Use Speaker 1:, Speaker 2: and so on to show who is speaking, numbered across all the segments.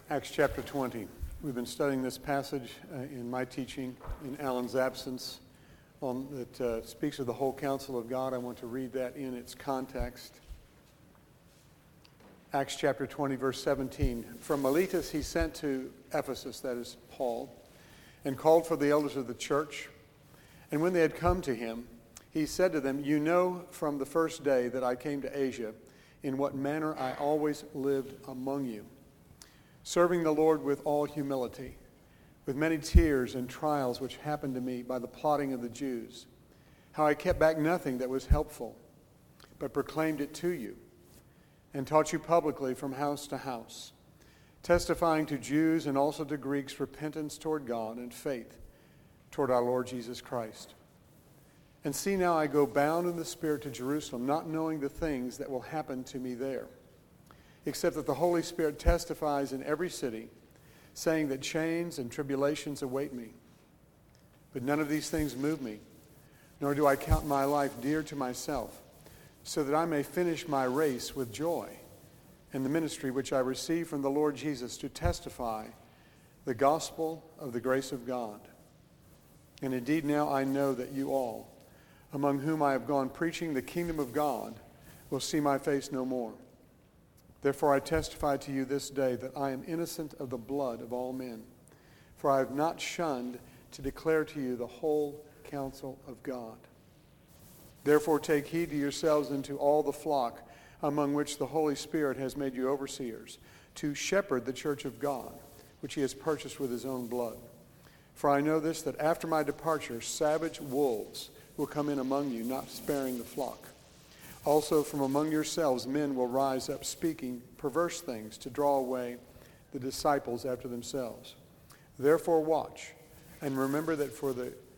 Speaker 1: Acts chapter 20. We've been studying this passage in my teaching in Alan's absence that speaks of the whole counsel of God. I want to read that in its context. Acts chapter 20, verse 17. From Miletus he sent to Ephesus, that is Paul, and called for the elders of the church. And when they had come to him, he said to them, "You know from the first day that I came to Asia, in what manner I always lived among you, serving the Lord with all humility, with many tears and trials which happened to me by the plotting of the Jews, how I kept back nothing that was helpful, but proclaimed it to you, and taught you publicly from house to house, testifying to Jews and also to Greeks repentance toward God and faith toward our Lord Jesus Christ. And see now I go bound in the Spirit to Jerusalem, not knowing the things that will happen to me there, except that the Holy Spirit testifies in every city, saying that chains and tribulations await me. But none of these things move me, nor do I count my life dear to myself, so that I may finish my race with joy and the ministry which I received from the Lord Jesus to testify the gospel of the grace of God. And indeed now I know that you all, among whom I have gone preaching the kingdom of God, will see my face no more. Therefore I testify to you this day that I am innocent of the blood of all men, for I have not shunned to declare to you the whole counsel of God. Therefore take heed to yourselves and to all the flock among which the Holy Spirit has made you overseers, to shepherd the church of God, which he has purchased with his own blood. For I know this, that after my departure savage wolves will come in among you, not sparing the flock. Also from among yourselves men will rise up speaking perverse things to draw away the disciples after themselves. Therefore watch, and remember that for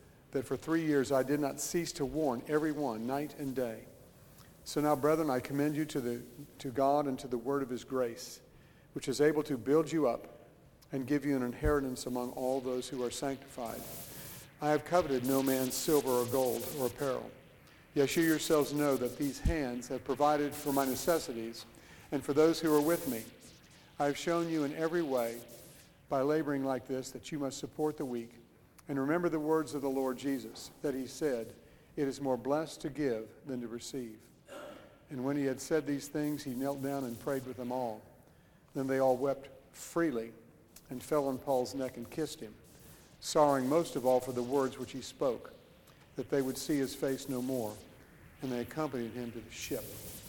Speaker 1: 3 years I did not cease to warn everyone night and day. So now, brethren, I commend you to God and to the word of his grace, which is able to build you up and give you an inheritance among all those who are sanctified. I have coveted no man's silver or gold or apparel. Yes, you yourselves know that these hands have provided for my necessities and for those who are with me. I have shown you in every way, by laboring like this, that you must support the weak. And remember the words of the Lord Jesus, that he said, "It is more blessed to give than to receive." And when he had said these things, he knelt down and prayed with them all. Then they all wept freely and fell on Paul's neck and kissed him, sorrowing most of all for the words which he spoke, that they would see his face no more, and they accompanied him to the ship.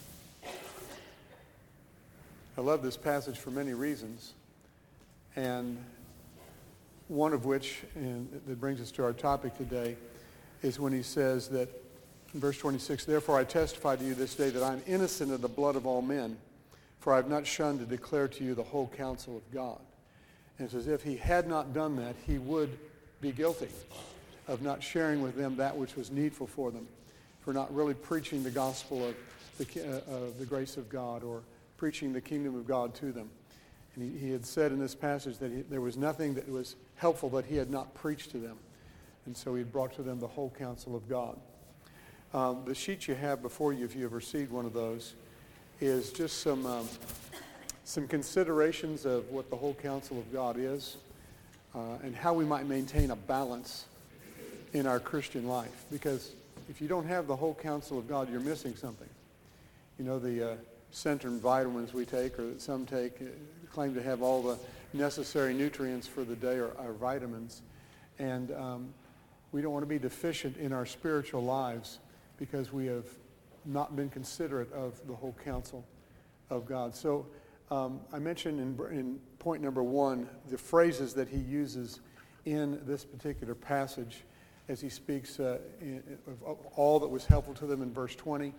Speaker 1: I love this passage for many reasons, and one of which, and that brings us to our topic today, is when he says that, in verse 26, "Therefore I testify to you this day that I am innocent of the blood of all men, for I have not shunned to declare to you the whole counsel of God." And it's as if he had not done that, he would be guilty of not sharing with them that which was needful for them, for not really preaching the gospel of the grace of God or preaching the kingdom of God to them. And he had said in this passage that there was nothing that was helpful that he had not preached to them. And so he had brought to them the whole counsel of God. The sheet you have before you, if you have received one of those, is just some considerations of what the whole counsel of God is and how we might maintain a balance in our Christian life. Because if you don't have the whole counsel of God, you're missing something. You know, the Centrum vitamins we take, or that some take, claim to have all the necessary nutrients for the day, or our vitamins. And we don't want to be deficient in our spiritual lives because we have not been considerate of the whole counsel of God. So I mentioned in point number 1 the phrases that he uses in this particular passage as he speaks of all that was helpful to them in verse 20.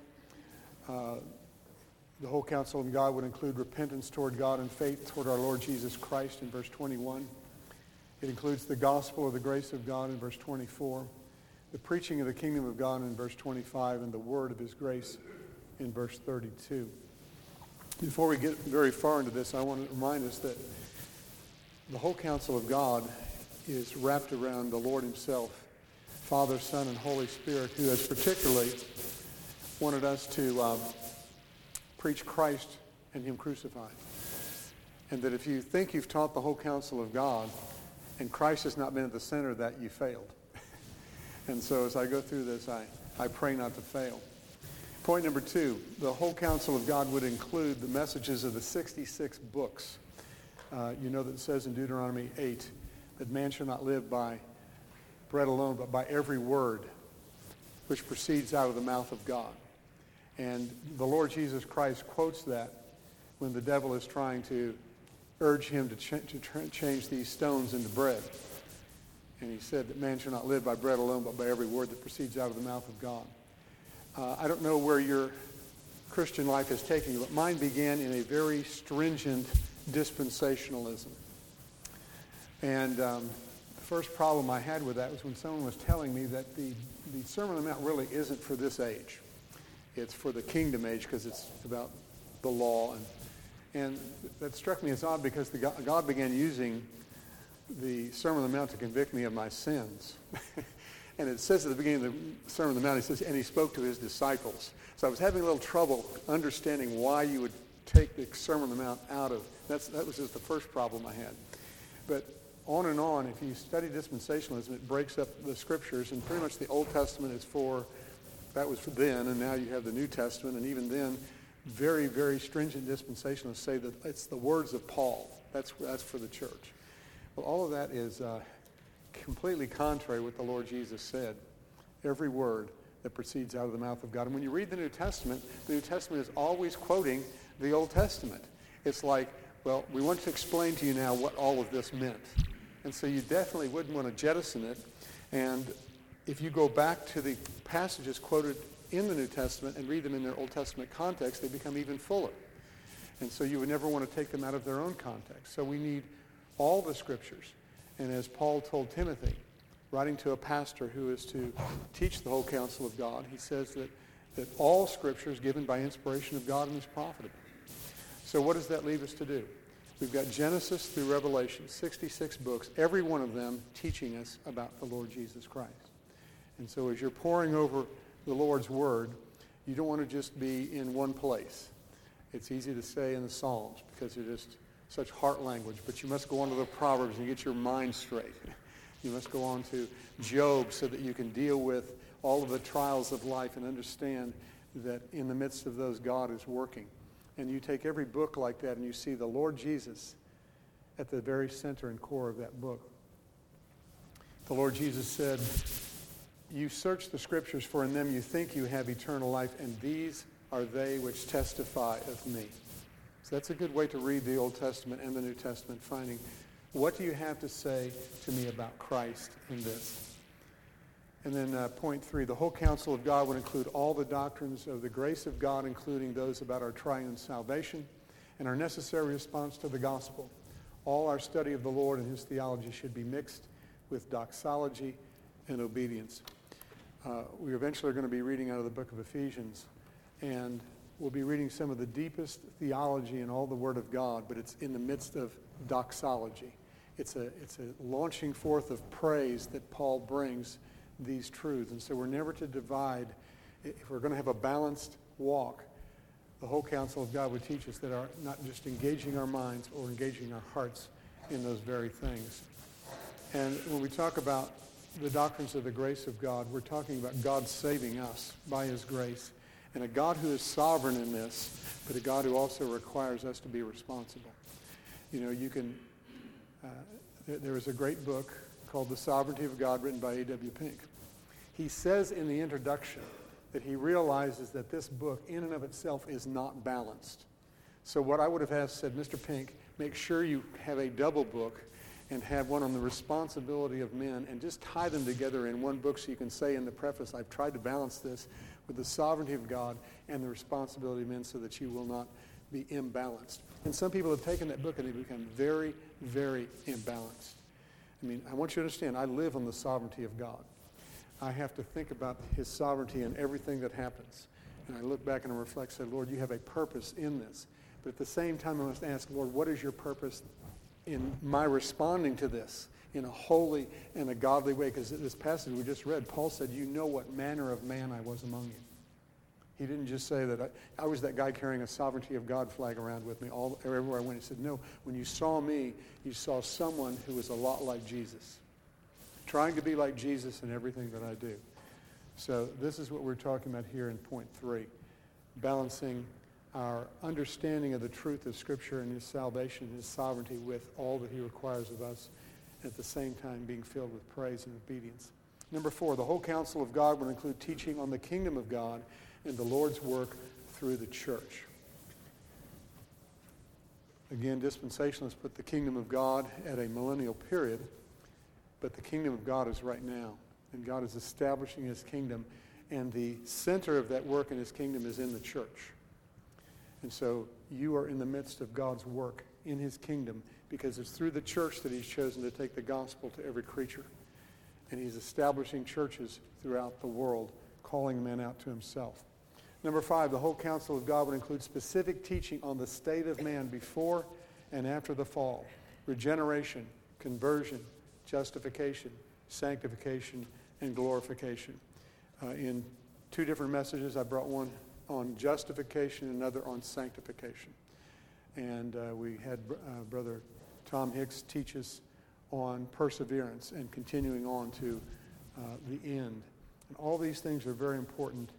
Speaker 1: The whole counsel of God would include repentance toward God and faith toward our Lord Jesus Christ in verse 21. It includes the gospel of the grace of God in verse 24, the preaching of the kingdom of God in verse 25, and the word of his grace in verse 32. Before we get very far into this, I want to remind us that the whole counsel of God is wrapped around the Lord himself, Father, Son, and Holy Spirit, who has particularly wanted us to preach Christ and him crucified. And that if you think you've taught the whole counsel of God and Christ has not been at the center of that, you failed. And so as I go through this, I pray not to fail. Point number 2, the whole counsel of God would include the messages of the 66 books. You know that it says in Deuteronomy 8 that man shall not live by bread alone, but by every word which proceeds out of the mouth of God. And the Lord Jesus Christ quotes that when the devil is trying to urge him to change these stones into bread. And he said that man shall not live by bread alone, but by every word that proceeds out of the mouth of God. I don't know where your Christian life has taken you, but mine began in a very stringent dispensationalism. And the first problem I had with that was when someone was telling me that the Sermon on the Mount really isn't for this age. It's for the kingdom age because it's about the law. And that struck me as odd because God began using the Sermon on the Mount to convict me of my sins. And it says at the beginning of the Sermon on the Mount, he says, and he spoke to his disciples. So I was having a little trouble understanding why you would take the Sermon on the Mount out of. That was just the first problem I had. But on and on, if you study dispensationalism, it breaks up the scriptures, and pretty much the Old Testament is that was for then, and now you have the New Testament, and even then, very, very stringent dispensationalists say that it's the words of Paul. That's for the church. Well, all of that is completely contrary to what the Lord Jesus said. Every word that proceeds out of the mouth of God. And when you read the New Testament is always quoting the Old Testament. It's like, well, we want to explain to you now what all of this meant. And so you definitely wouldn't want to jettison it. And if you go back to the passages quoted in the New Testament and read them in their Old Testament context, they become even fuller. And so you would never want to take them out of their own context. So we need all the scriptures. And as Paul told Timothy, writing to a pastor who is to teach the whole counsel of God, he says that all scripture is given by inspiration of God and is profitable. So what does that leave us to do? We've got Genesis through Revelation, 66 books, every one of them teaching us about the Lord Jesus Christ. And so as you're poring over the Lord's Word, you don't want to just be in one place. It's easy to say in the Psalms because they're just such heart language, but you must go on to the Proverbs and get your mind straight. You must go on to Job so that you can deal with all of the trials of life and understand that in the midst of those, God is working. And you take every book like that and you see the Lord Jesus at the very center and core of that book. The Lord Jesus said, you search the scriptures, for in them you think you have eternal life, and these are they which testify of me. So that's a good way to read the Old Testament and the New Testament, finding what do you have to say to me about Christ in this. And then point 3, the whole counsel of God would include all the doctrines of the grace of God, including those about our triune salvation and our necessary response to the gospel. All our study of the Lord and his theology should be mixed with doxology and obedience. We eventually are going to be reading out of the book of Ephesians, and we'll be reading some of the deepest theology in all the Word of God, but it's in the midst of doxology. It's a launching forth of praise that Paul brings these truths. And so we're never to divide. If we're going to have a balanced walk, the whole counsel of God would teach us that not just engaging our minds or engaging our hearts in those very things. And when we talk about the doctrines of the grace of God, we're talking about God saving us by his grace, and a God who is sovereign in this, but a God who also requires us to be responsible. You know, you can, there was a great book called The Sovereignty of God, written by A.W. Pink. He says in the introduction that he realizes that this book in and of itself is not balanced. So what I would have asked, said, Mr. Pink, make sure you have a double book and have one on the responsibility of men, and just tie them together in one book so you can say in the preface, I've tried to balance this with the sovereignty of God and the responsibility of men so that you will not be imbalanced. And some people have taken that book and they become very, very imbalanced. I mean, I want you to understand, I live on the sovereignty of God. I have to think about his sovereignty in everything that happens. And I look back and I reflect and say, Lord, you have a purpose in this. But at the same time, I must ask, Lord, what is your purpose in my responding to this in a holy and a godly way? Because this passage we just read, Paul said, you know what manner of man I was among you. He didn't just say that I was that guy carrying a sovereignty of God flag around with me everywhere I went. He said, no, when you saw me, you saw someone who was a lot like Jesus, trying to be like Jesus in everything that I do. So this is what we're talking about here in point 3, balancing our understanding of the truth of Scripture and his salvation and his sovereignty with all that he requires of us, at the same time being filled with praise and obedience. Number 4, the whole counsel of God will include teaching on the kingdom of God and the Lord's work through the church. Again, dispensationalists put the kingdom of God at a millennial period, but the kingdom of God is right now, and God is establishing his kingdom, and the center of that work in his kingdom is in the church. And so you are in the midst of God's work in his kingdom, because it's through the church that he's chosen to take the gospel to every creature. And he's establishing churches throughout the world, calling men out to himself. Number 5, the whole counsel of God would include specific teaching on the state of man before and after the fall, regeneration, conversion, justification, sanctification, and glorification. In 2 different messages, I brought one on justification and another on sanctification. And we had Brother Tom Hicks teach us on perseverance and continuing on to the end. And all these things are very important.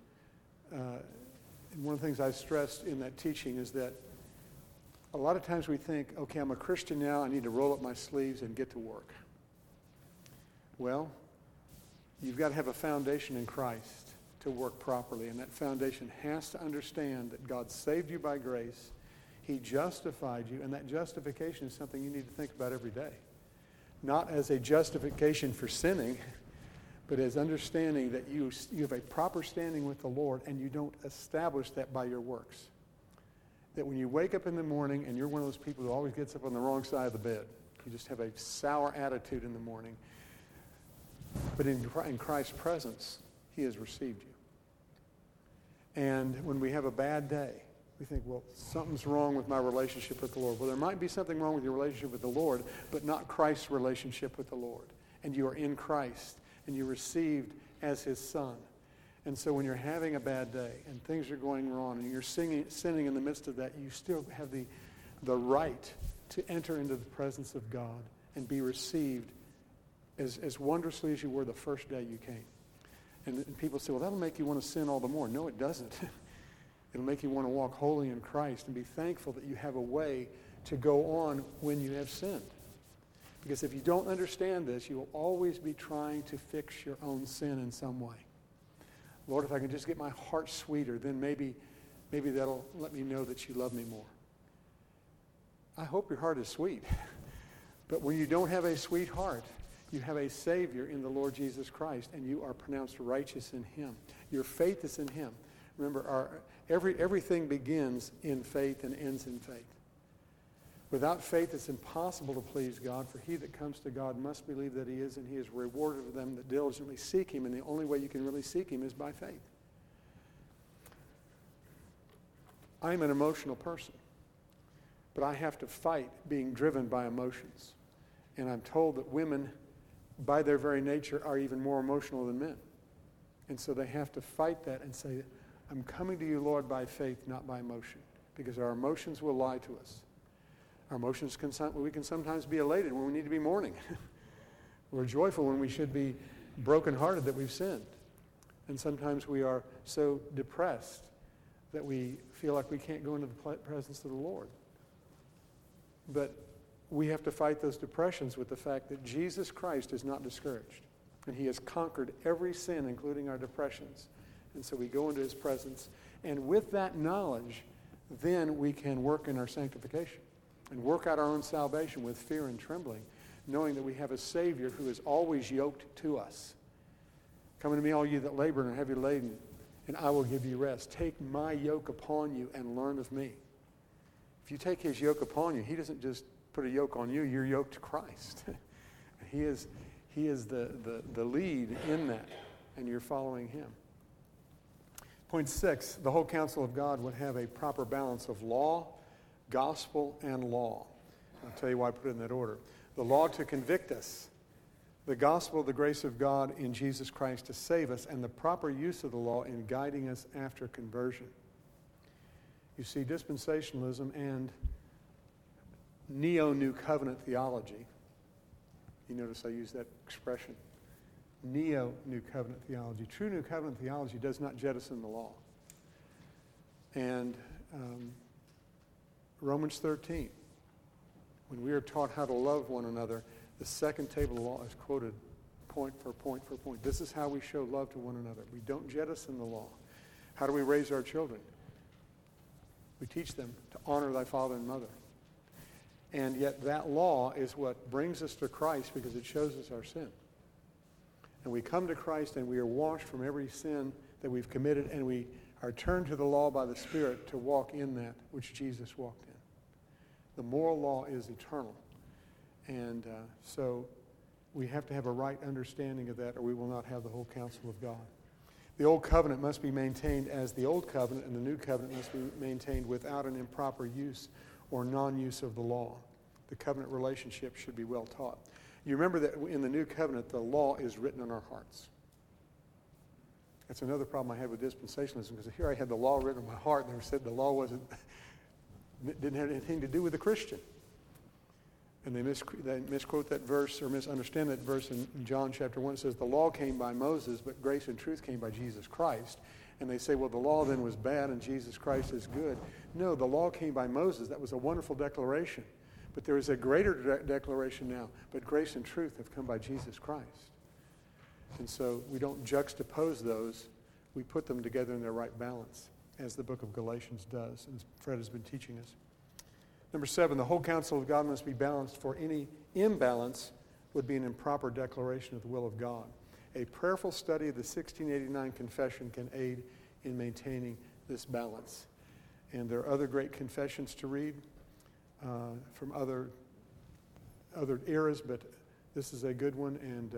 Speaker 1: And one of the things I stressed in that teaching is that a lot of times we think, okay, I'm a Christian now, I need to roll up my sleeves and get to work. Well, you've got to have a foundation in Christ to work properly, and that foundation has to understand that God saved you by grace, he justified you, and that justification is something you need to think about every day. Not as a justification for sinning, but as understanding that you have a proper standing with the Lord, and you don't establish that by your works. That when you wake up in the morning and you're one of those people who always gets up on the wrong side of the bed, you just have a sour attitude in the morning, but in Christ's presence, he has received you. And when we have a bad day, we think, well, something's wrong with my relationship with the Lord. Well, there might be something wrong with your relationship with the Lord, but not Christ's relationship with the Lord. And you are in Christ, and you're received as his son. And so when you're having a bad day and things are going wrong and you're sinning in the midst of that, you still have the right to enter into the presence of God and be received as wondrously as you were the first day you came. And people say, well, that'll make you want to sin all the more. No, it doesn't. It'll make you want to walk holy in Christ and be thankful that you have a way to go on when you have sinned. Because if you don't understand this, you will always be trying to fix your own sin in some way. Lord, if I can just get my heart sweeter, then maybe that'll let me know that you love me more. I hope your heart is sweet. But when you don't have a sweet heart, you have a Savior in the Lord Jesus Christ, and you are pronounced righteous in him. Your faith is in him. Remember, everything begins in faith and ends in faith. Without faith, it's impossible to please God, for he that comes to God must believe that he is, and he is rewarded for them that diligently seek him, and the only way you can really seek him is by faith. I'm an emotional person, but I have to fight being driven by emotions. And I'm told that women, by their very nature, are even more emotional than men. And so they have to fight that and say, I'm coming to you, Lord, by faith, not by emotion, because our emotions will lie to us. Our emotions we can sometimes be elated when we need to be mourning. We're joyful when we should be brokenhearted that we've sinned. And sometimes we are so depressed that we feel like we can't go into the presence of the Lord. But we have to fight those depressions with the fact that Jesus Christ is not discouraged. And he has conquered every sin, including our depressions. And so we go into his presence. And with that knowledge, then we can work in our sanctification and work out our own salvation with fear and trembling, knowing that we have a Savior who is always yoked to us. Come unto me, all you that labor and are heavy laden, and I will give you rest. Take my yoke upon you and learn of me. If you take his yoke upon you, he doesn't just put a yoke on you, you're yoked to Christ. He is the lead in that, and you're following him. Point 6, the whole counsel of God would have a proper balance of law, gospel, and law. I'll tell you why I put it in that order. The law to convict us the gospel of the grace of God in Jesus Christ to save us, and the proper use of the law in guiding us after conversion. You see, dispensationalism and neo-New Covenant theology, you notice I use that expression, neo-New Covenant theology. True New Covenant theology does not jettison the law. And Romans 13, when we are taught how to love one another, the second table of the law is quoted point for point for point. This is how we show love to one another. We don't jettison the law. How do we raise our children? We teach them to honor thy father and mother. And yet that law is what brings us to Christ because it shows us our sin. And we come to Christ and we are washed from every sin that we've committed, and we are turned to the law by the Spirit to walk in that which Jesus walked in. The moral law is eternal. And so we have to have a right understanding of that, or we will not have the whole counsel of God. The old covenant must be maintained as the old covenant, and the new covenant must be maintained without an improper use or non-use of the law. The covenant relationship should be well taught. You remember that in the new covenant, the law is written on our hearts. That's another problem I had with dispensationalism, because here I had the law written on my heart, and they said the law didn't have anything to do with the Christian. And they misquote that verse or misunderstand that verse in John chapter 1. It says, the law came by Moses, but grace and truth came by Jesus Christ. And they say, well, the law then was bad and Jesus Christ is good. No, the law came by Moses. That was a wonderful declaration. But there is a greater declaration now. But grace and truth have come by Jesus Christ. And so we don't juxtapose those. We put them together in their right balance, as the book of Galatians does, and Fred has been teaching us. Number 7, the whole counsel of God must be balanced, for any imbalance would be an improper declaration of the will of God. A prayerful study of the 1689 Confession can aid in maintaining this balance. And there are other great confessions to read from other eras, but this is a good one. And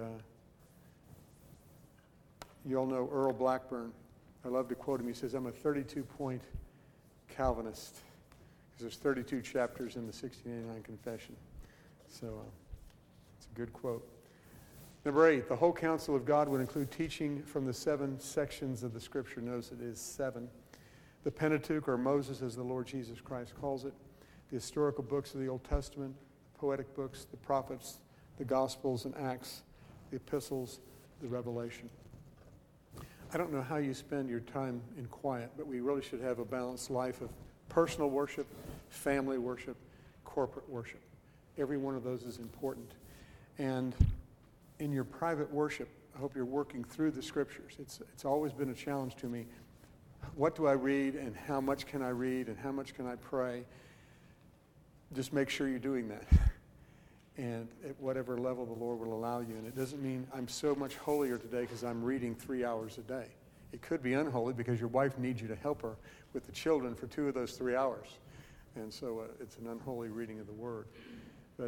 Speaker 1: you all know Earl Blackburn. I love to quote him. He says, I'm a 32-point Calvinist. Because there's 32 chapters in the 1689 Confession. So it's a good quote. Number 8, the whole counsel of God would include teaching from the 7 sections of the Scripture. Notice it is 7. The Pentateuch, or Moses as the Lord Jesus Christ calls it. The historical books of the Old Testament, the poetic books, the prophets, the Gospels and Acts, the epistles, the Revelation. I don't know how you spend your time in quiet, but we really should have a balanced life of personal worship, family worship, corporate worship. Every one of those is important. And in your private worship, I hope you're working through the Scriptures. It's always been a challenge to me. What do I read, and how much can I read, and how much can I pray? Just make sure you're doing that. And at whatever level the Lord will allow you. And it doesn't mean I'm so much holier today because I'm reading 3 hours a day. It could be unholy because your wife needs you to help her with the children for 2 of those 3 hours. And so it's an unholy reading of the Word. But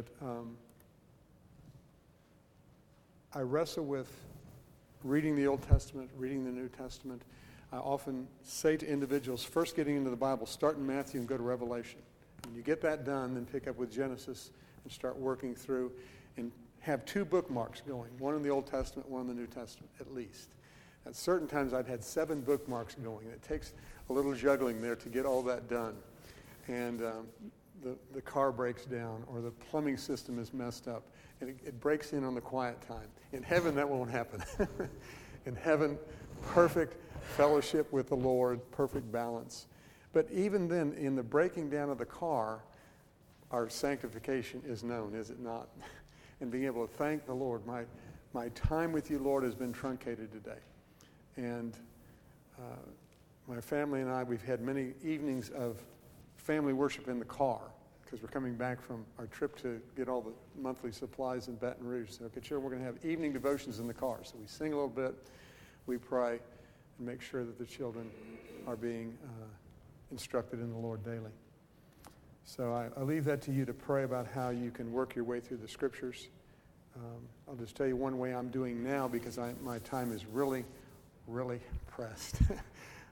Speaker 1: I wrestle with reading the Old Testament, reading the New Testament. I often say to individuals, first getting into the Bible, start in Matthew and go to Revelation. When you get that done, then pick up with Genesis and start working through and have 2 bookmarks going, one in the Old Testament, one in the New Testament, at least. At certain times, I've had 7 bookmarks going. It takes a little juggling there to get all that done. And the car breaks down, or the plumbing system is messed up, and it breaks in on the quiet time. In heaven, that won't happen. In heaven, perfect fellowship with the Lord, perfect balance. But even then, in the breaking down of the car, our sanctification is known, is it not? And being able to thank the Lord, my time with you, Lord, has been truncated today. And my family and I, we've had many evenings of family worship in the car because we're coming back from our trip to get all the monthly supplies in Baton Rouge. So, okay, sure, we're going to have evening devotions in the car. So we sing a little bit, we pray, and make sure that the children are being instructed in the Lord daily. So I leave that to you to pray about how you can work your way through the Scriptures. I'll just tell you one way I'm doing now because my time is really, really pressed.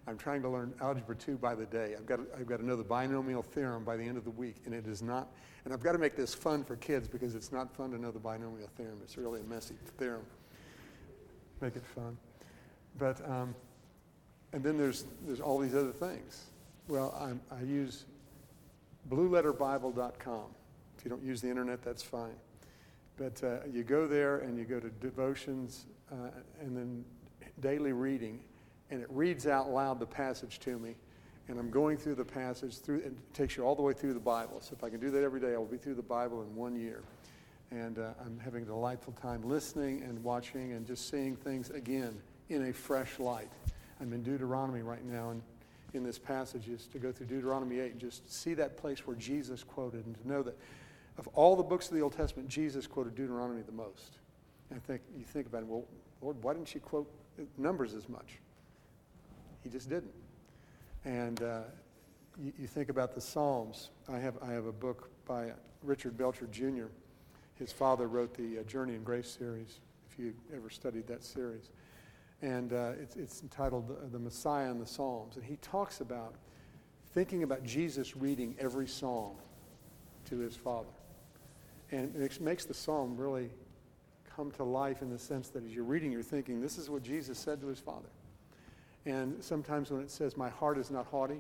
Speaker 1: I'm trying to learn Algebra 2 by the day. I've got to know the binomial theorem by the end of the week, and it is not. And I've got to make this fun for kids because it's not fun to know the binomial theorem. It's really a messy theorem. Make it fun. But and then there's all these other things. Well, I use blueletterbible.com. If you don't use the internet, that's fine. But you go there and you go to devotions and then daily reading, and it reads out loud the passage to me. And I'm going through the passage, it takes you all the way through the Bible. So if I can do that every day, I'll be through the Bible in 1 year. And I'm having a delightful time listening and watching and just seeing things again in a fresh light. I'm in Deuteronomy right now, and in this passage is to go through Deuteronomy 8 and just see that place where Jesus quoted, and to know that of all the books of the Old Testament, Jesus quoted Deuteronomy the most. And you think about it, well, Lord, why didn't you quote Numbers as much? He just didn't. And you think about the Psalms. I have a book by Richard Belcher Jr. His father wrote the Journey in Grace series, if you ever studied that series. And it's entitled The Messiah and the Psalms. And he talks about thinking about Jesus reading every psalm to his father. And it makes the psalm really come to life in the sense that as you're reading, you're thinking, this is what Jesus said to his father. And sometimes when it says, my heart is not haughty,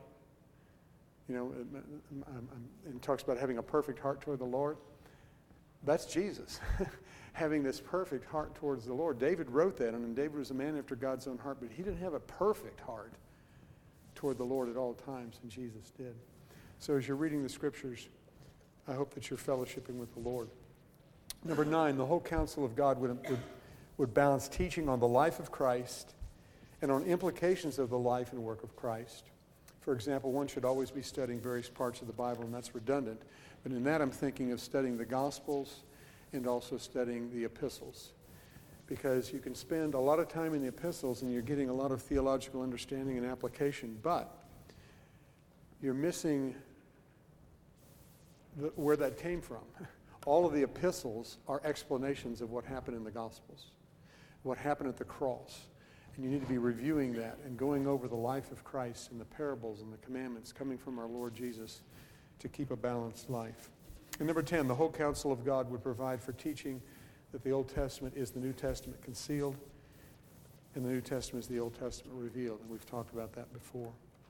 Speaker 1: and it talks about having a perfect heart toward the Lord, that's Jesus. Having this perfect heart towards the Lord. David wrote that, and David was a man after God's own heart, but he didn't have a perfect heart toward the Lord at all times, and Jesus did. So as you're reading the Scriptures, I hope that you're fellowshipping with the Lord. Number 9, the whole counsel of God would balance teaching on the life of Christ and on implications of the life and work of Christ. For example, one should always be studying various parts of the Bible, and that's redundant. But in that, I'm thinking of studying the Gospels and also studying the epistles. Because you can spend a lot of time in the epistles and you're getting a lot of theological understanding and application, but you're missing where that came from. All of the epistles are explanations of what happened in the Gospels, what happened at the cross. And you need to be reviewing that and going over the life of Christ and the parables and the commandments coming from our Lord Jesus to keep a balanced life. And number 10, the whole counsel of God would provide for teaching that the Old Testament is the New Testament concealed and the New Testament is the Old Testament revealed. And we've talked about that before.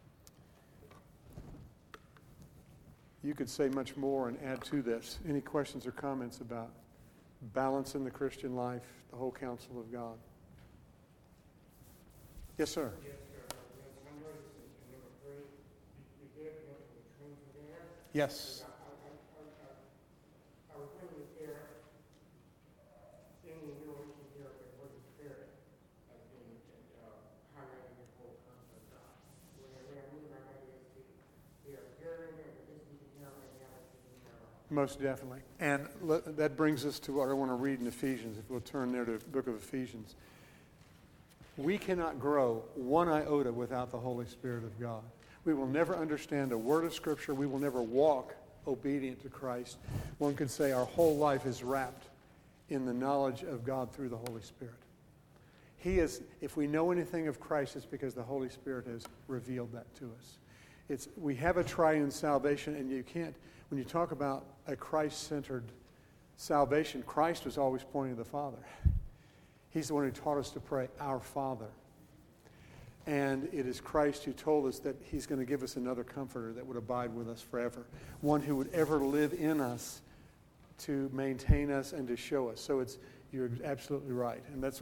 Speaker 1: You could say much more and add to this. Any questions or comments about balance in the Christian life, the whole counsel of God? Yes, sir. Yes.
Speaker 2: I was wondering if there any relation here with the Holy Spirit as being highlighting the whole concept of God. When I move my mind is the hearing and the listening to Him and the other.
Speaker 1: Most definitely. And that brings us to what I want to read in Ephesians. If we'll turn there to the book of Ephesians. We cannot grow one iota without the Holy Spirit of God. We will never understand a word of Scripture. We will never walk obedient to Christ. One could say our whole life is wrapped in the knowledge of God through the Holy Spirit. He is, if we know anything of Christ, it's because the Holy Spirit has revealed that to us. We have a triune salvation, and you can't, when you talk about a Christ-centered salvation, Christ was always pointing to the Father. He's the one who taught us to pray, Our Father. And it is Christ who told us that He's going to give us another comforter that would abide with us forever. One who would ever live in us to maintain us and to show us. So you're absolutely right. And that's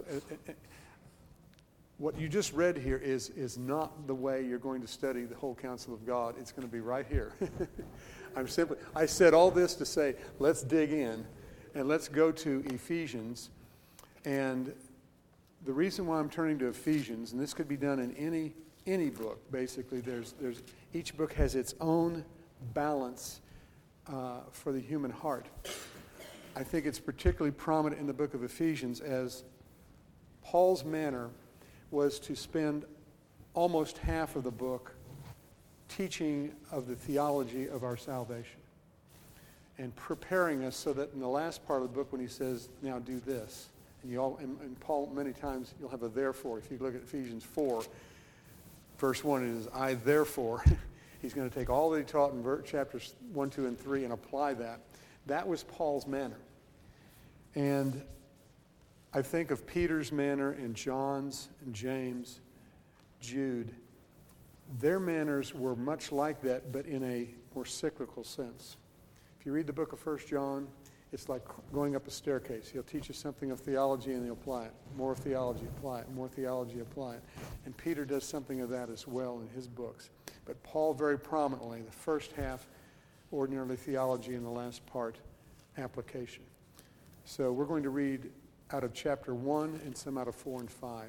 Speaker 1: what you just read here is not the way you're going to study the whole counsel of God. It's going to be right here. I said all this to say, let's dig in and let's go to Ephesians. And the reason why I'm turning to Ephesians, and this could be done in any book, basically, each book has its own balance for the human heart. I think it's particularly prominent in the book of Ephesians, as Paul's manner was to spend almost half of the book teaching of the theology of our salvation and preparing us so that in the last part of the book when he says, now do this, and Paul, many times, you'll have a therefore. If you look at Ephesians 4, verse 1 is, I therefore. He's going to take all that he taught in chapters 1, 2, and 3 and apply that. That was Paul's manner. And I think of Peter's manner and John's and James, Jude. Their manners were much like that, but in a more cyclical sense. If you read the book of 1 John, it's like going up a staircase. He'll teach you something of theology and he'll apply it. More theology, apply it. More theology, apply it. And Peter does something of that as well in his books. But Paul very prominently, the first half, ordinarily theology, and the last part, application. So we're going to read out of chapter 1 and some out of 4 and 5.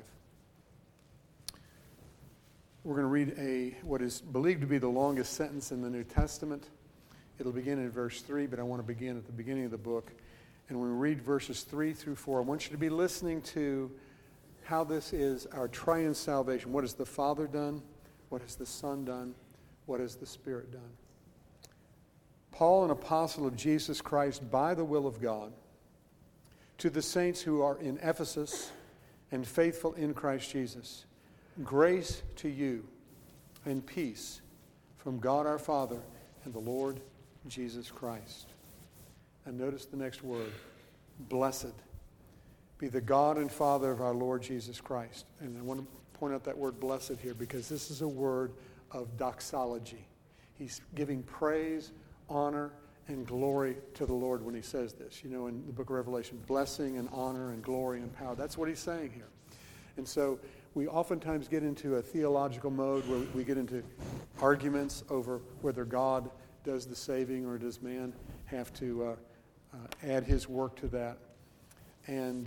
Speaker 1: We're going to read what is believed to be the longest sentence in the New Testament. It'll begin in verse 3, but I want to begin at the beginning of the book. And when we read verses 3 through 4, I want you to be listening to how this is our triune salvation. What has the Father done? What has the Son done? What has the Spirit done? Paul, an apostle of Jesus Christ by the will of God, to the saints who are in Ephesus and faithful in Christ Jesus, grace to you and peace from God our Father and the Lord Jesus Christ. And notice the next word, blessed be the God and Father of our Lord Jesus Christ. And I want to point out that word blessed here because this is a word of doxology. He's giving praise, honor, and glory to the Lord when he says this. You know, in the book of Revelation, blessing and honor and glory and power. That's what he's saying here. And so we oftentimes get into a theological mode where we get into arguments over whether God does the saving or does man have to add his work to that. And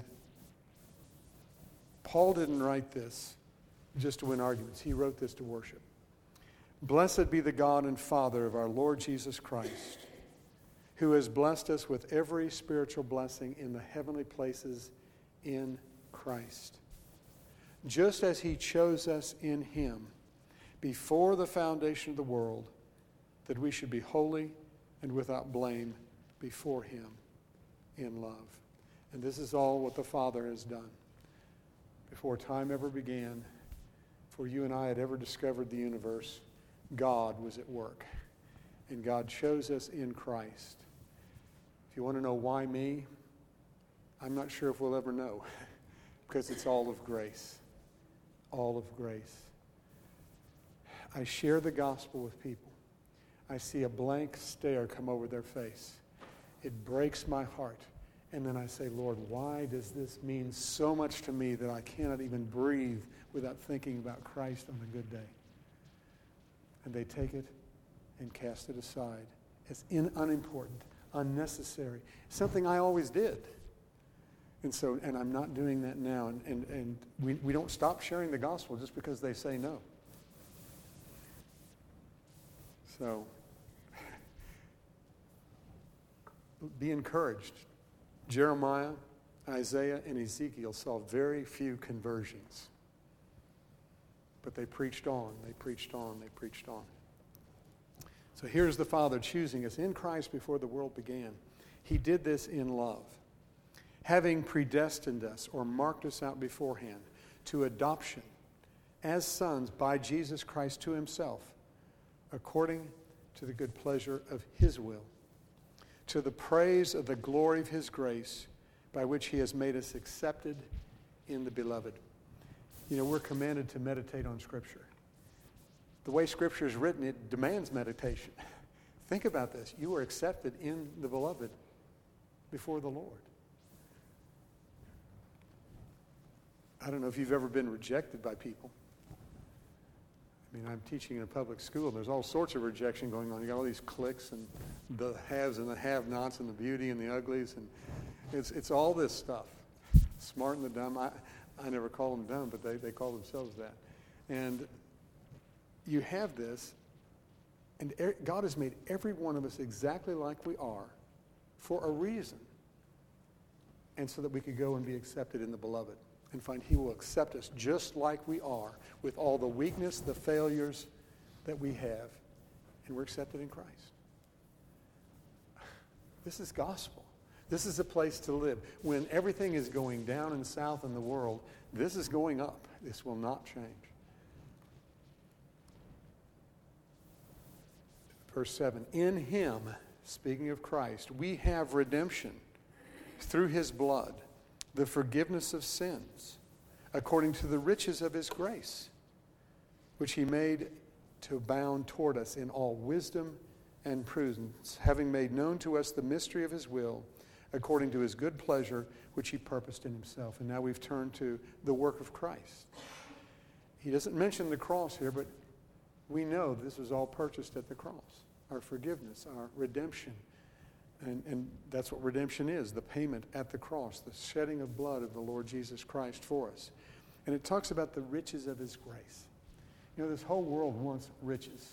Speaker 1: Paul didn't write this just to win arguments. He wrote this to worship. Blessed be the God and Father of our Lord Jesus Christ, who has blessed us with every spiritual blessing in the heavenly places in Christ, just as he chose us in him before the foundation of the world, that we should be holy and without blame before him in love. And this is all what the Father has done. Before time ever began, before you and I had ever discovered the universe, God was at work. And God chose us in Christ. If you want to know why me, I'm not sure if we'll ever know. Because it's all of grace. All of grace. I share the gospel with people. I see a blank stare come over their face. It breaks my heart. And then I say, Lord, why does this mean so much to me that I cannot even breathe without thinking about Christ on a good day? And they take it and cast it aside as unimportant, unnecessary, something I always did. And I'm not doing that now. And we don't stop sharing the gospel just because they say no. So, be encouraged. Jeremiah, Isaiah, and Ezekiel saw very few conversions. But they preached on, they preached on, they preached on. So here's the Father choosing us in Christ before the world began. He did this in love, having predestined us or marked us out beforehand to adoption as sons by Jesus Christ to himself, according to the good pleasure of his will, to the praise of the glory of his grace, by which he has made us accepted in the beloved. You know, we're commanded to meditate on Scripture. The way Scripture is written, it demands meditation. Think about this. You are accepted in the beloved before the Lord. I don't know if you've ever been rejected by people. I mean, I'm teaching in a public school. There's all sorts of rejection going on. You got all these cliques and the haves and the have-nots and the beauty and the uglies. And it's all this stuff. Smart and the dumb. I never call them dumb, but they call themselves that. And you have this, and God has made every one of us exactly like we are for a reason. And so that we could go and be accepted in the beloved and find he will accept us just like we are with all the weakness, the failures that we have, and we're accepted in Christ. This is gospel. This is a place to live. When everything is going down and south in the world, this is going up. This will not change. verse 7, in him, speaking of Christ, we have redemption through his blood, the forgiveness of sins, according to the riches of his grace, which he made to abound toward us in all wisdom and prudence, having made known to us the mystery of his will, according to his good pleasure, which he purposed in himself. And now we've turned to the work of Christ. He doesn't mention the cross here, but we know this was all purchased at the cross. Our forgiveness, our redemption. And that's what redemption is, the payment at the cross, the shedding of blood of the Lord Jesus Christ for us. And it talks about the riches of his grace. You know, this whole world wants riches.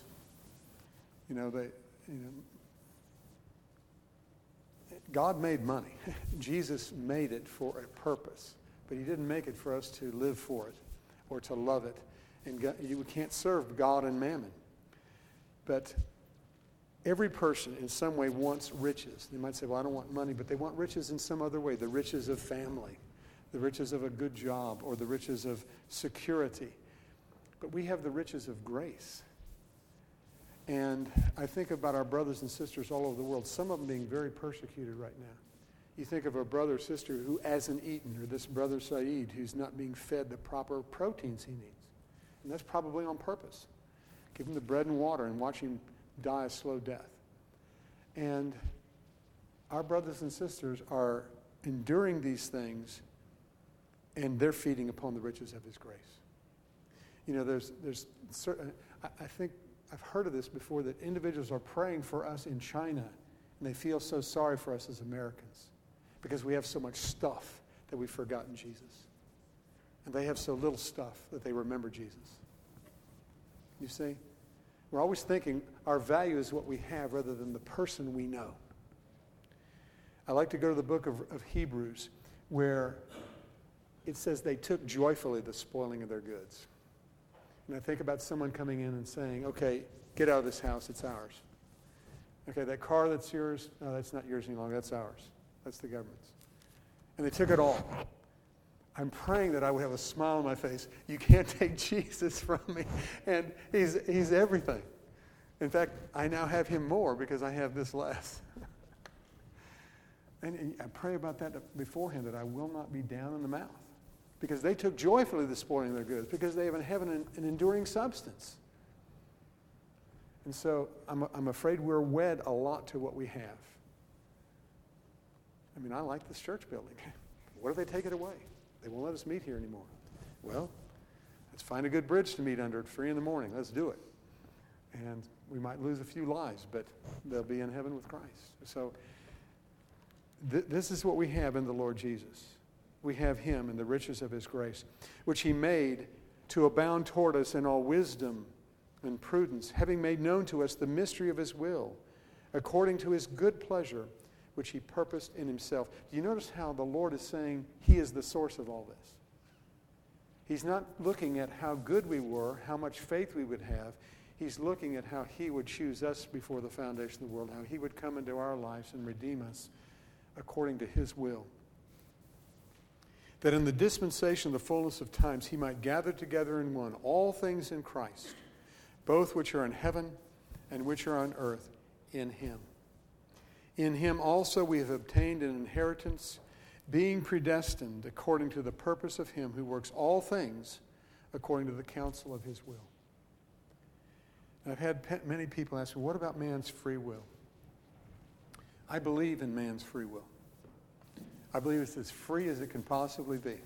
Speaker 1: God made money. Jesus made it for a purpose, but he didn't make it for us to live for it or to love it. And you can't serve God and mammon. But every person in some way wants riches. They might say, well, I don't want money, but they want riches in some other way. The riches of family, the riches of a good job, or the riches of security. But we have the riches of grace. And I think about our brothers and sisters all over the world, some of them being very persecuted right now. You think of a brother or sister who hasn't eaten, or this brother Saeed who's not being fed the proper proteins he needs. And that's probably on purpose. Give him the bread and water and watch him die a slow death. And our brothers and sisters are enduring these things, and they're feeding upon the riches of his grace. You know, there's certain, I think I've heard of this before, that individuals are praying for us in China, and they feel so sorry for us as Americans because we have so much stuff that we've forgotten Jesus. And they have so little stuff that they remember Jesus. You see? We're always thinking our value is what we have rather than the person we know. I like to go to the book of Hebrews, where it says they took joyfully the spoiling of their goods. And I think about someone coming in and saying, okay, get out of this house, it's ours. Okay, that car that's yours, no, that's not yours any longer, that's ours. That's the government's. And they took it all. I'm praying that I would have a smile on my face. You can't take Jesus from me. And he's everything. In fact, I now have him more because I have this less. And I pray about that beforehand, that I will not be down in the mouth. Because they took joyfully the spoiling of their goods, because they have in heaven an enduring substance. And so I'm afraid we're wed a lot to what we have. I mean, I like this church building. What if they take it away? They won't let us meet here anymore. Well, let's find a good bridge to meet under at 3 a.m. Let's do it. And we might lose a few lives, but they'll be in heaven with Christ. So this is what we have in the Lord Jesus. We have him in the riches of his grace, which he made to abound toward us in all wisdom and prudence, having made known to us the mystery of his will, according to his good pleasure, which he purposed in himself. Do you notice how the Lord is saying he is the source of all this? He's not looking at how good we were, how much faith we would have. He's looking at how he would choose us before the foundation of the world, how he would come into our lives and redeem us according to his will. That in the dispensation of the fullness of times he might gather together in one all things in Christ, both which are in heaven and which are on earth, in him. In him also we have obtained an inheritance, being predestined according to the purpose of him who works all things according to the counsel of his will. And I've had many people ask me, what about man's free will? I believe in man's free will. I believe it's as free as it can possibly be.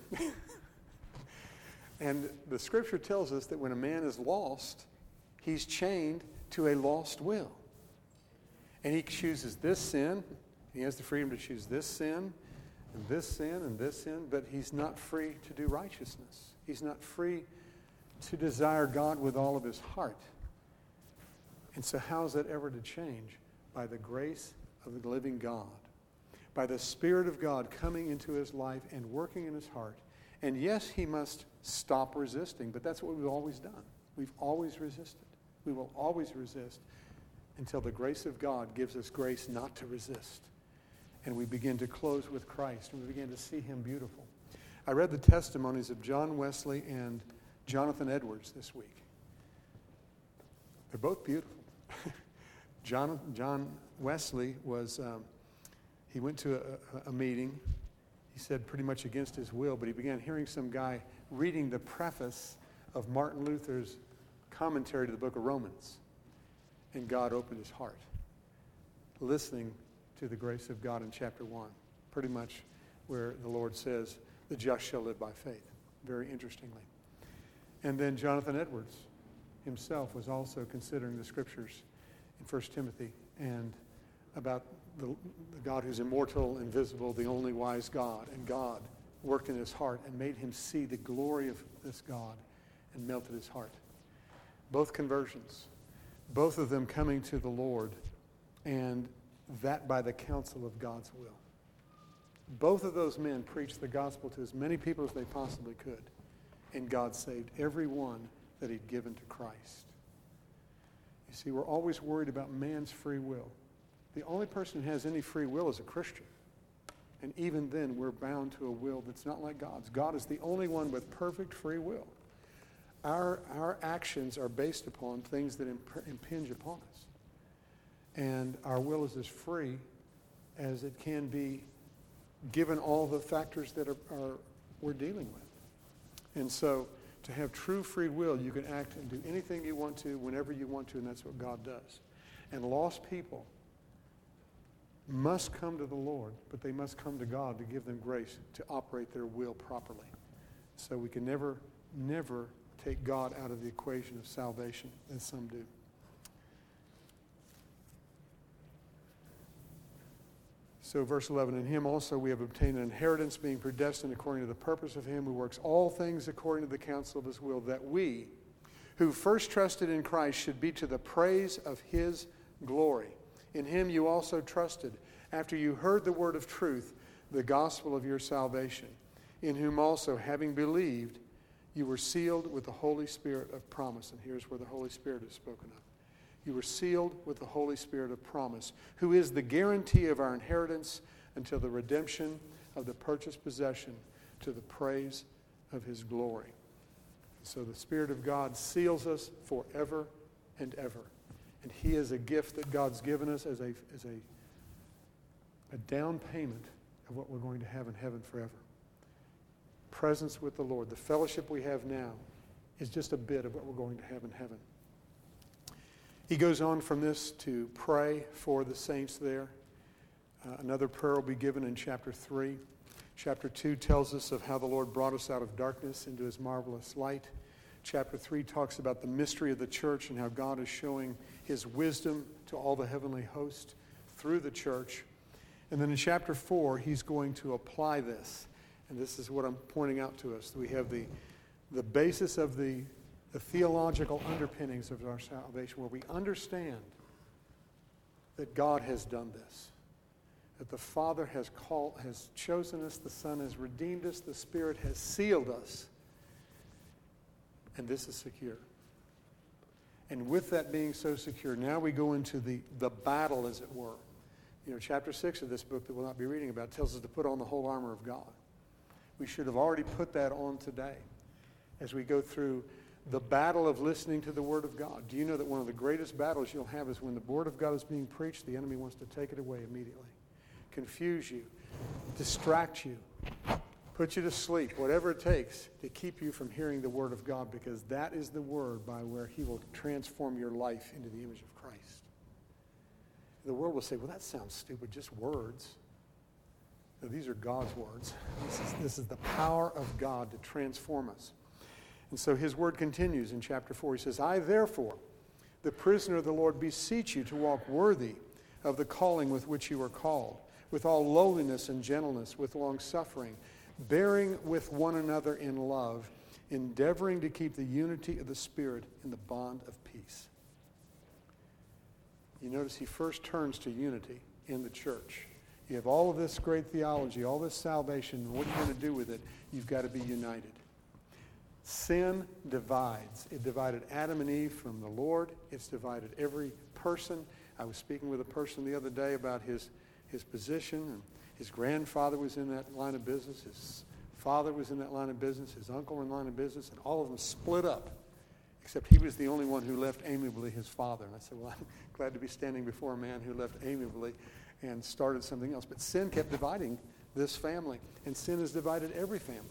Speaker 1: And the scripture tells us that when a man is lost, he's chained to a lost will. And he chooses this sin. He has the freedom to choose this sin, and this sin, and this sin, but he's not free to do righteousness. He's not free to desire God with all of his heart. And so how is that ever to change? By the grace of the living God. By the Spirit of God coming into his life and working in his heart. And yes, he must stop resisting, but that's what we've always done. We've always resisted. We will always resist until the grace of God gives us grace not to resist. And we begin to close with Christ, and we begin to see him beautiful. I read the testimonies of John Wesley and Jonathan Edwards this week. They're both beautiful. John Wesley was, he went to a meeting, he said pretty much against his will, but he began hearing some guy reading the preface of Martin Luther's commentary to the book of Romans. And God opened his heart, listening to the grace of God in chapter 1, pretty much where the Lord says, the just shall live by faith, very interestingly. And then Jonathan Edwards himself was also considering the scriptures in 1 Timothy and about the God who's immortal, invisible, the only wise God. And God worked in his heart and made him see the glory of this God and melted his heart. Both conversions, both of them coming to the Lord, and that by the counsel of God's will. Both of those men preached the gospel to as many people as they possibly could, and God saved every one that he'd given to Christ. You see, we're always worried about man's free will. The only person who has any free will is a Christian. And even then, we're bound to a will that's not like God's. God is the only one with perfect free will. Our actions are based upon things that impinge upon us. And our will is as free as it can be given all the factors that we're dealing with. And so to have true free will, you can act and do anything you want to, whenever you want to, and that's what God does. And lost people must come to the Lord, but they must come to God to give them grace to operate their will properly. So we can never take God out of the equation of salvation, as some do. So verse 11, in him also we have obtained an inheritance, being predestined according to the purpose of him who works all things according to the counsel of his will, that we, who first trusted in Christ, should be to the praise of his glory. In him you also trusted, after you heard the word of truth, the gospel of your salvation, in whom also, having believed, you were sealed with the Holy Spirit of promise. And here's where the Holy Spirit is spoken of. You were sealed with the Holy Spirit of promise, who is the guarantee of our inheritance until the redemption of the purchased possession, to the praise of his glory. So the Spirit of God seals us forever and ever. And he is a gift that God's given us as a down payment of what we're going to have in heaven forever. Presence with the Lord. The fellowship we have now is just a bit of what we're going to have in heaven. He goes on from this to pray for the saints there. Another prayer will be given in chapter 3. Chapter 2 tells us of how the Lord brought us out of darkness into his marvelous light. Chapter 3 talks about the mystery of the church and how God is showing his wisdom to all the heavenly host through the church. And then in chapter 4, he's going to apply this. And this is what I'm pointing out to us. We have the basis of the theological underpinnings of our salvation, where we understand that God has done this, that the Father has chosen us, the Son has redeemed us, the Spirit has sealed us, and this is secure. And with that being so secure, now we go into the battle, as it were. You know, chapter 6 of this book that we'll not be reading about tells us to put on the whole armor of God. We should have already put that on today as we go through the battle of listening to the Word of God. Do you know that one of the greatest battles you'll have is when the Word of God is being preached, the enemy wants to take it away immediately, confuse you, distract you, put you to sleep, whatever it takes to keep you from hearing the Word of God, because that is the Word by where he will transform your life into the image of Christ. The world will say, well, that sounds stupid, just words. No, these are God's words. This is the power of God to transform us. And so his word continues in chapter 4. He says, I therefore, the prisoner of the Lord, beseech you to walk worthy of the calling with which you are called, with all lowliness and gentleness, with long suffering, bearing with one another in love, endeavoring to keep the unity of the Spirit in the bond of peace. You notice he first turns to unity in the church. You have all of this great theology, all this salvation, and what are you going to do with it? You've got to be united. Sin divides. It divided Adam and Eve from the Lord. It's divided every person. I was speaking with a person the other day about his position, and his grandfather was in that line of business. His father was in that line of business. His uncle in line of business, and all of them split up except he was the only one who left amiably his father. And I said, well, I'm glad to be standing before a man who left amiably and started something else. But sin kept dividing this family, and sin has divided every family.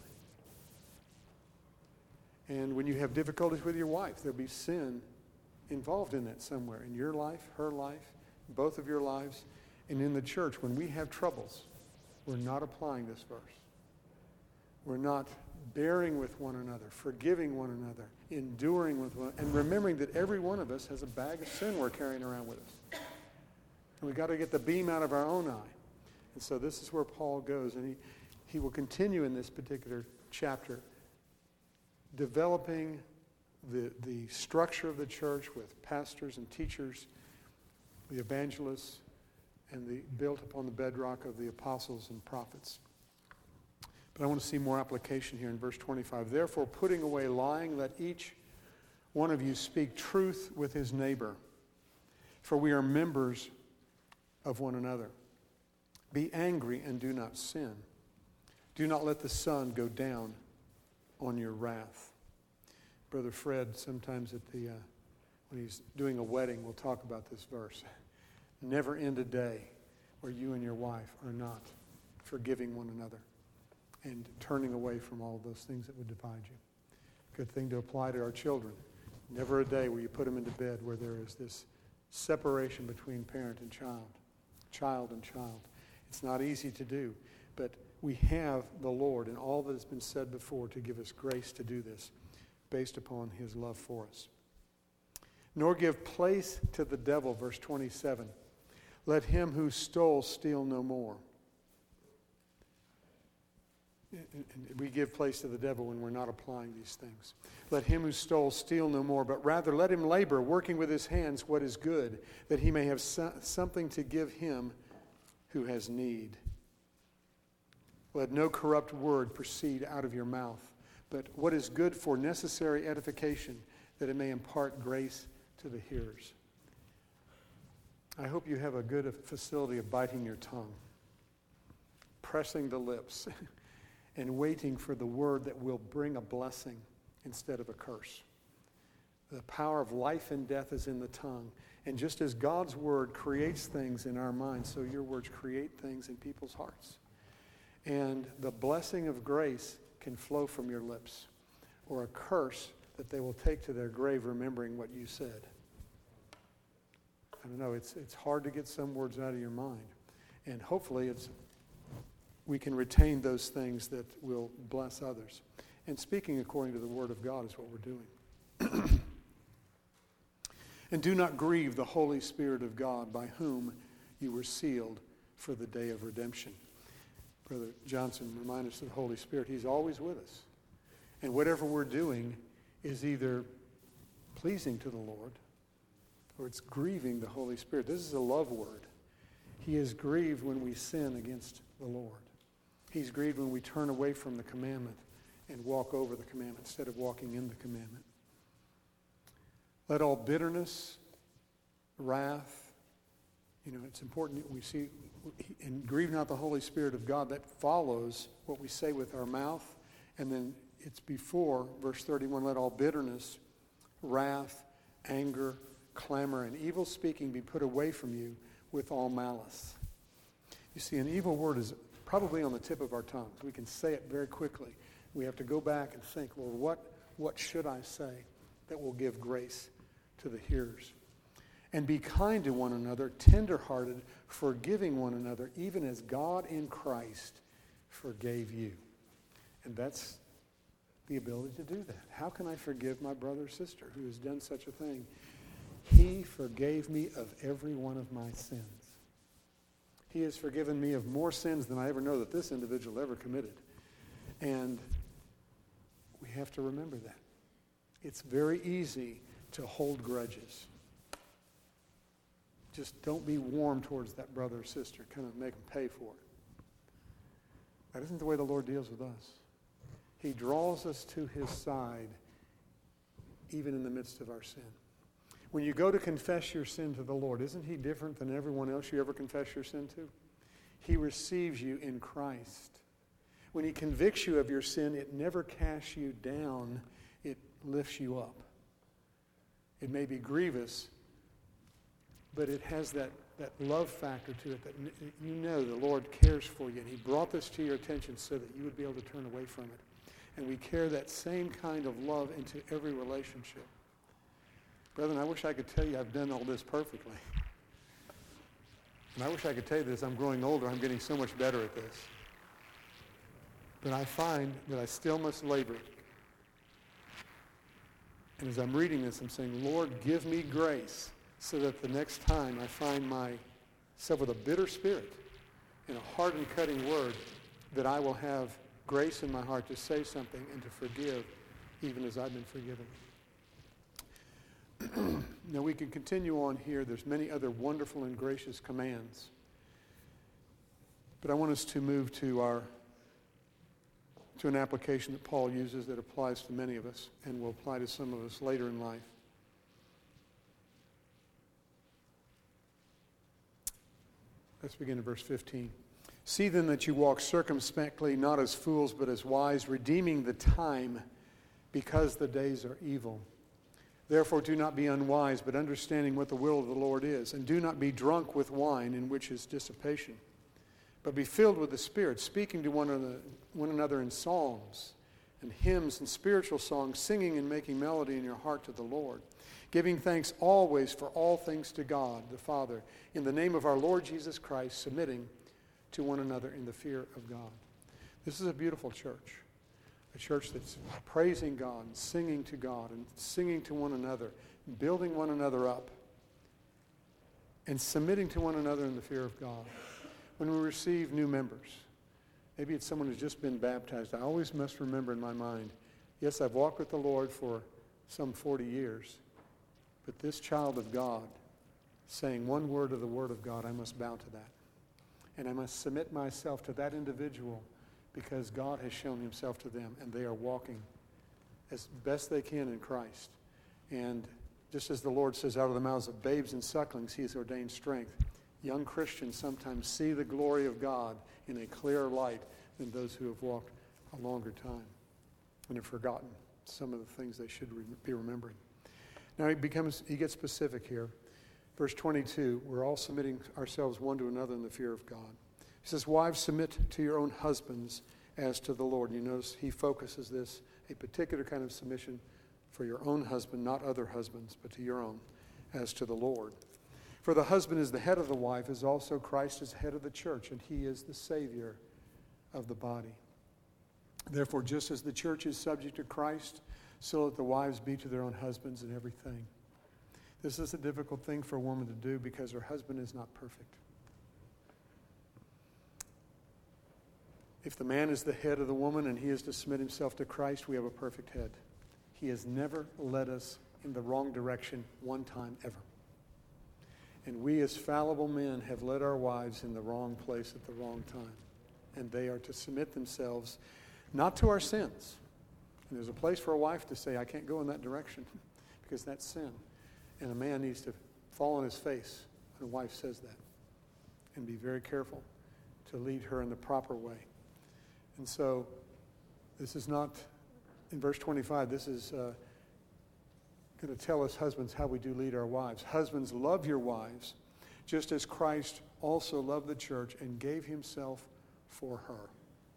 Speaker 1: And when you have difficulties with your wife, there'll be sin involved in that somewhere, in your life, her life, both of your lives. And in the church, when we have troubles, we're not applying this verse. We're not bearing with one another, forgiving one another, enduring with one another, and remembering that every one of us has a bag of sin we're carrying around with us. And we've got to get the beam out of our own eye. And so this is where Paul goes, and he will continue in this particular chapter, developing the structure of the church with pastors and teachers, the evangelists, and built upon the bedrock of the apostles and prophets. But I want to see more application here in verse 25. Therefore, putting away lying, let each one of you speak truth with his neighbor, for we are members of one another. Be angry and do not sin. Do not let the sun go down on your wrath. Brother Fred, sometimes when he's doing a wedding, we'll talk about this verse. Never end a day where you and your wife are not forgiving one another and turning away from all of those things that would divide you. Good thing to apply to our children. Never a day where you put them into bed where there is this separation between parent and child and child. It's not easy to do, but we have the Lord and all that has been said before to give us grace to do this based upon his love for us. Nor give place to the devil, verse 27. Let him who stole steal no more. We give place to the devil when we're not applying these things. Let him who stole steal no more, but rather let him labor, working with his hands what is good, that he may have something to give him who has need. Let no corrupt word proceed out of your mouth, but what is good for necessary edification, that it may impart grace to the hearers. I hope you have a good facility of biting your tongue, pressing the lips, and waiting for the word that will bring a blessing instead of a curse. The power of life and death is in the tongue. And just as God's word creates things in our minds, so your words create things in people's hearts. And the blessing of grace can flow from your lips, or a curse that they will take to their grave remembering what you said. I don't know, it's hard to get some words out of your mind. And hopefully we can retain those things that will bless others. And speaking according to the Word of God is what we're doing. And do not grieve the Holy Spirit of God, by whom you were sealed for the day of redemption. Brother Johnson reminded us of the Holy Spirit. He's always with us. And whatever we're doing is either pleasing to the Lord or it's grieving the Holy Spirit. This is a love word. He is grieved when we sin against the Lord. He's grieved when we turn away from the commandment and walk over the commandment instead of walking in the commandment. Let all bitterness, wrath, it's important that we see, and grieve not the Holy Spirit of God. That follows what we say with our mouth. And then it's before, verse 31, let all bitterness, wrath, anger, clamor, and evil speaking be put away from you with all malice. You see, an evil word is probably on the tip of our tongues. We can say it very quickly. We have to go back and think, Lord, what should I say that will give grace to the hearers? And be kind to one another, tender-hearted, forgiving one another, even as God in Christ forgave you. And that's the ability to do that. How can I forgive my brother or sister who has done such a thing? He forgave me of every one of my sins. He has forgiven me of more sins than I ever know that this individual ever committed. And we have to remember that. It's very easy to hold grudges. Just don't be warm towards that brother or sister. Kind of make them pay for it. That isn't the way the Lord deals with us. He draws us to his side even in the midst of our sin. When you go to confess your sin to the Lord, isn't he different than everyone else you ever confess your sin to? He receives you in Christ. When he convicts you of your sin, it never casts you down. It lifts you up. It may be grievous, but it has that love factor to it that you know the Lord cares for you, and he brought this to your attention so that you would be able to turn away from it. And we carry that same kind of love into every relationship. Brethren, I wish I could tell you I've done all this perfectly. And I wish I could tell you this. I'm growing older. I'm getting so much better at this. But I find that I still must labor. And as I'm reading this, I'm saying, Lord, give me grace so that the next time I find myself with a bitter spirit and a hard and cutting word, that I will have grace in my heart to say something and to forgive even as I've been forgiven. Now we can continue on here. There's many other wonderful and gracious commands. But I want us to move to an application that Paul uses that applies to many of us and will apply to some of us later in life. Let's begin in verse 15. See then that you walk circumspectly, not as fools, but as wise, redeeming the time, because the days are evil. Therefore do not be unwise, but understanding what the will of the Lord is. And do not be drunk with wine, in which is dissipation, but be filled with the Spirit, speaking to one another in psalms and hymns and spiritual songs, singing and making melody in your heart to the Lord, giving thanks always for all things to God the Father, in the name of our Lord Jesus Christ, submitting to one another in the fear of God. This is a beautiful church, a church that's praising God, and singing to God, and singing to one another, building one another up, and submitting to one another in the fear of God. When we receive new members, maybe it's someone who's just been baptized, I always must remember in my mind, yes, I've walked with the Lord for some 40 years, but this child of God, saying one word of the Word of God, I must bow to that. And I must submit myself to that individual because God has shown himself to them, and they are walking as best they can in Christ. And just as the Lord says, out of the mouths of babes and sucklings, he has ordained strength. Young Christians sometimes see the glory of God in a clearer light than those who have walked a longer time and have forgotten some of the things they should be remembering. Now he gets specific here. Verse 22, we're all submitting ourselves one to another in the fear of God. He says, wives, submit to your own husbands as to the Lord. You notice he focuses this, a particular kind of submission for your own husband, not other husbands, but to your own, as to the Lord. For the husband is the head of the wife, as also Christ is head of the church, and he is the Savior of the body. Therefore, just as the church is subject to Christ, so let the wives be to their own husbands in everything. This is a difficult thing for a woman to do because her husband is not perfect. If the man is the head of the woman and he is to submit himself to Christ, we have a perfect head. He has never led us in the wrong direction one time ever. And we as fallible men have led our wives in the wrong place at the wrong time. And they are to submit themselves not to our sins. And there's a place for a wife to say, I can't go in that direction because that's sin. And a man needs to fall on his face when a wife says that and be very careful to lead her in the proper way. And so this is not, in verse 25, this is going to tell us husbands how we do lead our wives. Husbands, love your wives, just as Christ also loved the church and gave himself for her.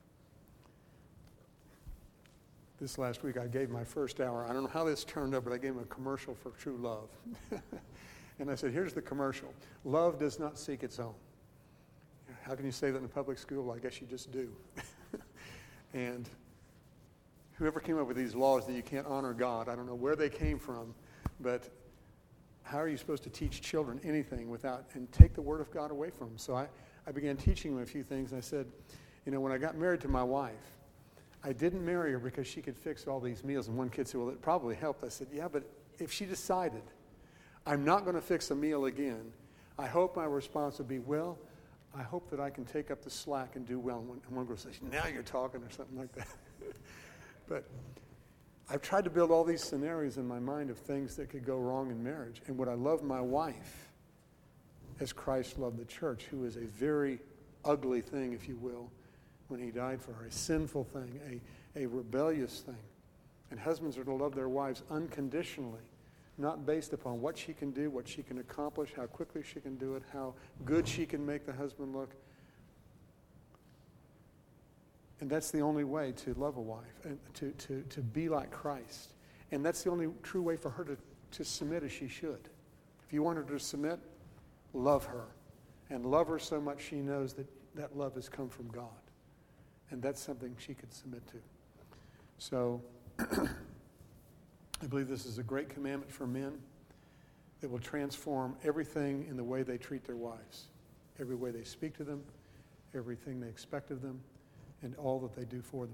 Speaker 1: This last week I gave my first hour. I don't know how this turned out, but I gave him a commercial for true love. And I said, here's the commercial. Love does not seek its own. How can you say that in a public school? Well, I guess you just do. And whoever came up with these laws that you can't honor God, I don't know where they came from, but how are you supposed to teach children anything without, and take the word of God away from them? So I began teaching them a few things, and I said, when I got married to my wife, I didn't marry her because she could fix all these meals. And one kid said, well, it probably helped. I said, yeah, but if she decided, I'm not going to fix a meal again, I hope my response would be, well, I hope that I can take up the slack and do well. And one girl says, now you're talking, or something like that. But I've tried to build all these scenarios in my mind of things that could go wrong in marriage. And would I love my wife as Christ loved the church, who is a very ugly thing, if you will, when he died for her, a sinful thing, a rebellious thing. And husbands are to love their wives unconditionally, not based upon what she can do, what she can accomplish, how quickly she can do it, how good she can make the husband look. And that's the only way to love a wife, and to be like Christ. And that's the only true way for her to submit as she should. If you want her to submit, love her. And love her so much she knows that that love has come from God. And that's something she could submit to. So, I believe this is a great commandment for men that will transform everything in the way they treat their wives. Every way they speak to them, everything they expect of them, and all that they do for them.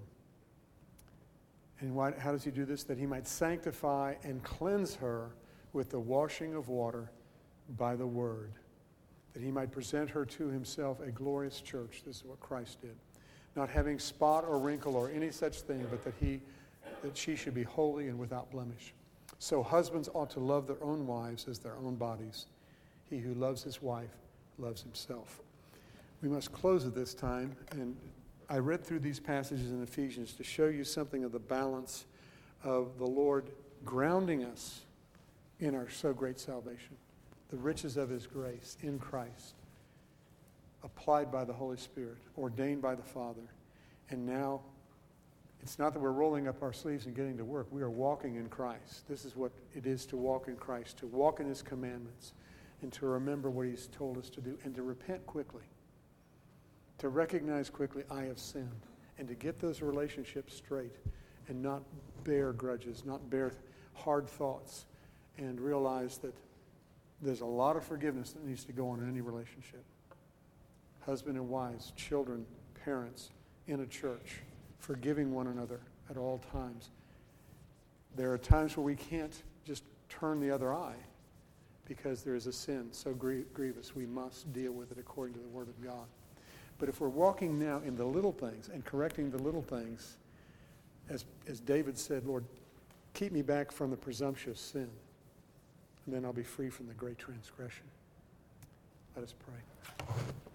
Speaker 1: And how does he do this? That he might sanctify and cleanse her with the washing of water by the word. That he might present her to himself a glorious church. This is what Christ did. Not having spot or wrinkle or any such thing, but that she should be holy and without blemish. So husbands ought to love their own wives as their own bodies. He who loves his wife loves himself. We must close at this time, and I read through these passages in Ephesians to show you something of the balance of the Lord grounding us in our so great salvation, the riches of his grace in Christ, applied by the Holy Spirit, ordained by the Father. And now, it's not that we're rolling up our sleeves and getting to work. We are walking in Christ. This is what it is to walk in Christ, to walk in his commandments, and to remember what he's told us to do, and to repent quickly. To recognize quickly, I have sinned, and to get those relationships straight and not bear grudges, not bear hard thoughts, and realize that there's a lot of forgiveness that needs to go on in any relationship. Husband and wives, children, parents, in a church, forgiving one another at all times. There are times where we can't just turn the other eye because there is a sin so grievous. We must deal with it according to the Word of God. But if we're walking now in the little things and correcting the little things, as David said, Lord, keep me back from the presumptuous sin, and then I'll be free from the great transgression. Let us pray.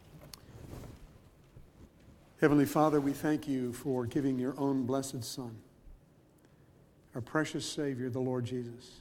Speaker 1: Heavenly Father, we thank you for giving your own blessed Son, our precious Savior, the Lord Jesus.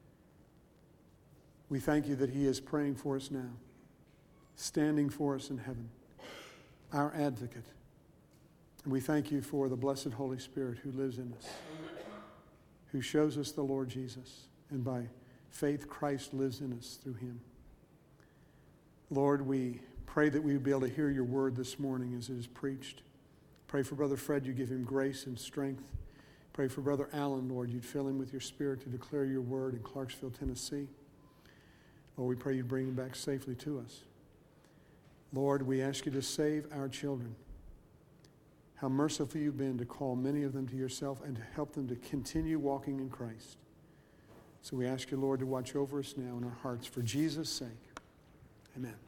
Speaker 1: We thank you that he is praying for us now, standing for us in heaven, our advocate. And we thank you for the blessed Holy Spirit who lives in us, who shows us the Lord Jesus, and by faith Christ lives in us through him. Lord, we pray that we would be able to hear your word this morning as it is preached. Pray for Brother Fred, you give him grace and strength. Pray for Brother Allen, Lord, you'd fill him with your Spirit to declare your word in Clarksville, Tennessee. Lord, we pray you'd bring him back safely to us. Lord, we ask you to save our children. How merciful you've been to call many of them to yourself and to help them to continue walking in Christ. So we ask you, Lord, to watch over us now in our hearts for Jesus' sake. Amen.